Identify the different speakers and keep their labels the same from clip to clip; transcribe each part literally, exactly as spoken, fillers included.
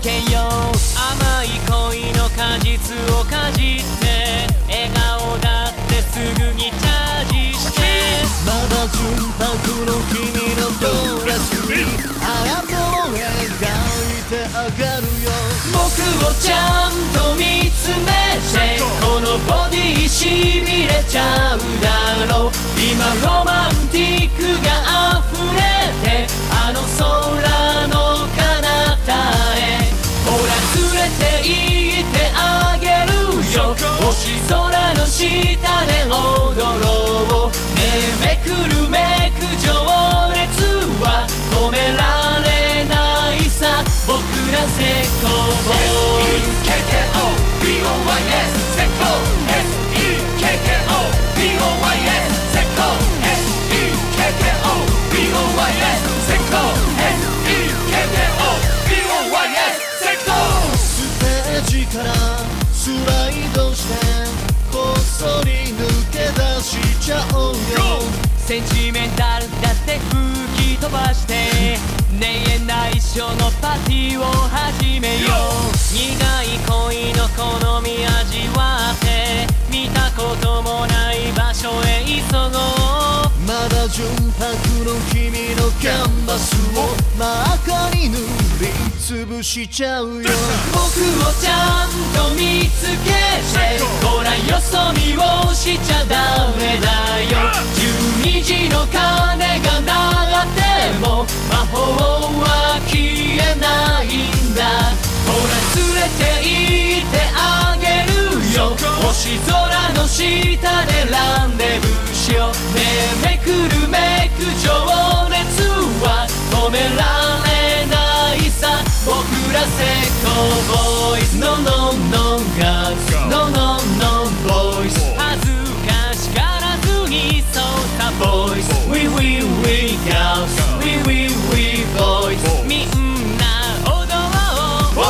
Speaker 1: けよう。甘い恋の果実をかじって笑顔だってすぐにチャージして、
Speaker 2: まだ純白の君のドレスにあなたを描いてあげるよ。
Speaker 1: 僕をちゃんと見つめてこのボディしびれちゃうだろう。今ロマンティックが溢れてあの空の彼方へ、ほら連れて行ってあげるよ。星空の下で踊ろう。ねえめくるめく情熱は止められないさ、僕らセコボーイ。 エスイーケーケーオービーオーワイエス セコ エスイーケーケーオービーオーワイエス セコ エスイーケーケーオービーオーワイエス セコ エスイーケーケーオービーオーワイエス セコ。
Speaker 2: ステージからスライドしてこっそり抜け出しちゃおうよ。
Speaker 1: センチメンタルだって吹き飛ばしてねえ内緒のパーティーを始めよう。苦い恋の好み味わって見たこともない場所へ急ごう。
Speaker 2: まだ純白の君のキャンバスを真赤に塗りつぶしちゃうよ。
Speaker 1: 僕をちゃんと見つけてほらよそ見をしちゃダメだよ。じゅうにじの鐘が鳴っても魔法は消えないんだ。ほら連れて行ってあげるよ。星空の下でランデブーしよう。ねえめくるめく情熱は止められないさ、僕らセコボーイズ。 No no no girls No no no boys 恥ずかしがらずにそうさ boys We we we girls We we we boys みんな踊ろう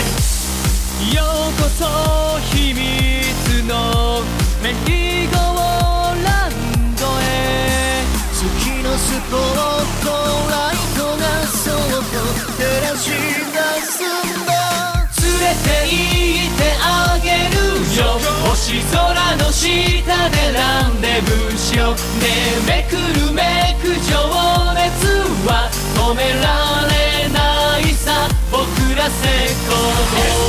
Speaker 1: OK。 ようこそ秘密のメリーゴーランドへ。
Speaker 2: 月のスポットライトがそっと照らし出すんだ。
Speaker 1: 連れて行ってあげるよ。星空の下でランデブーしよう。ねえめくるめく情熱は止められないさ、僕らセコボーイ。